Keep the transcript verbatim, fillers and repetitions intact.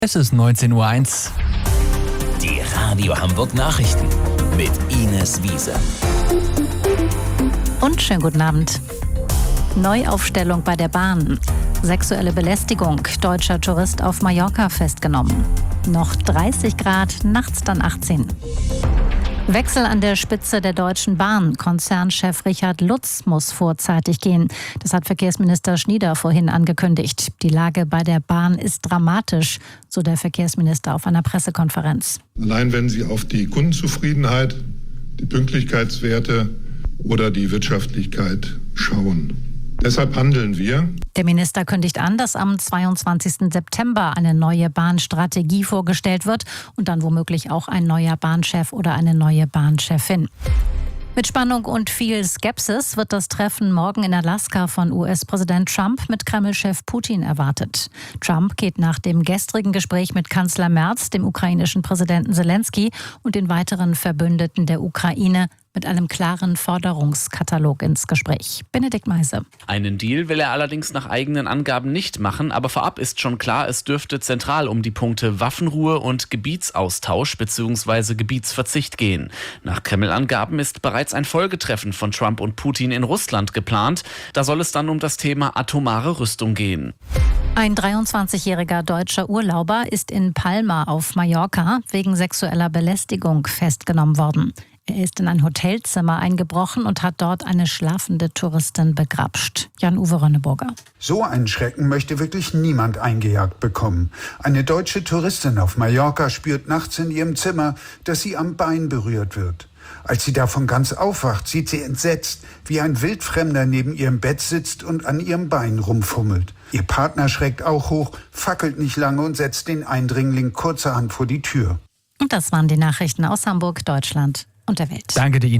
Es ist neunzehn Uhr eins. Die Radio Hamburg Nachrichten mit Ines Wiese. Und schönen guten Abend. Neuaufstellung bei der Bahn. Sexuelle Belästigung. Deutscher Tourist auf Mallorca festgenommen. Noch dreißig Grad, nachts dann achtzehn. Wechsel an der Spitze der Deutschen Bahn. Konzernchef Richard Lutz muss vorzeitig gehen. Das hat Verkehrsminister Schnieder vorhin angekündigt. Die Lage bei der Bahn ist dramatisch, so der Verkehrsminister auf einer Pressekonferenz. Allein wenn Sie auf die Kundenzufriedenheit, die Pünktlichkeitswerte oder die Wirtschaftlichkeit schauen. Deshalb handeln wir. Der Minister kündigt an, dass am zweiundzwanzigsten September eine neue Bahnstrategie vorgestellt wird und dann womöglich auch ein neuer Bahnchef oder eine neue Bahnchefin. Mit Spannung und viel Skepsis wird das Treffen morgen in Alaska von U S-Präsident Trump mit Kreml-Chef Putin erwartet. Trump geht nach dem gestrigen Gespräch mit Kanzler Merz, dem ukrainischen Präsidenten Selensky und den weiteren Verbündeten der Ukraine mit einem klaren Forderungskatalog ins Gespräch. Benedikt Meise. Einen Deal will er allerdings nach eigenen Angaben nicht machen, aber vorab ist schon klar, es dürfte zentral um die Punkte Waffenruhe und Gebietsaustausch bzw. Gebietsverzicht gehen. Nach Kreml-Angaben ist bereits ein Folgetreffen von Trump und Putin in Russland geplant. Da soll es dann um das Thema atomare Rüstung gehen. Ein dreiundzwanzigjähriger deutscher Urlauber ist in Palma auf Mallorca wegen sexueller Belästigung festgenommen worden. Er ist in ein Hotelzimmer eingebrochen und hat dort eine schlafende Touristin begrapscht. Jan-Uwe Rönneburger. So einen Schrecken möchte wirklich niemand eingejagt bekommen. Eine deutsche Touristin auf Mallorca spürt nachts in ihrem Zimmer, dass sie am Bein berührt wird. Als sie davon ganz aufwacht, sieht sie entsetzt, wie ein Wildfremder neben ihrem Bett sitzt und an ihrem Bein rumfummelt. Ihr Partner schreckt auch hoch, fackelt nicht lange und setzt den Eindringling kurzerhand vor die Tür. Und das waren die Nachrichten aus Hamburg, Deutschland und der Welt. Danke dir, Ines.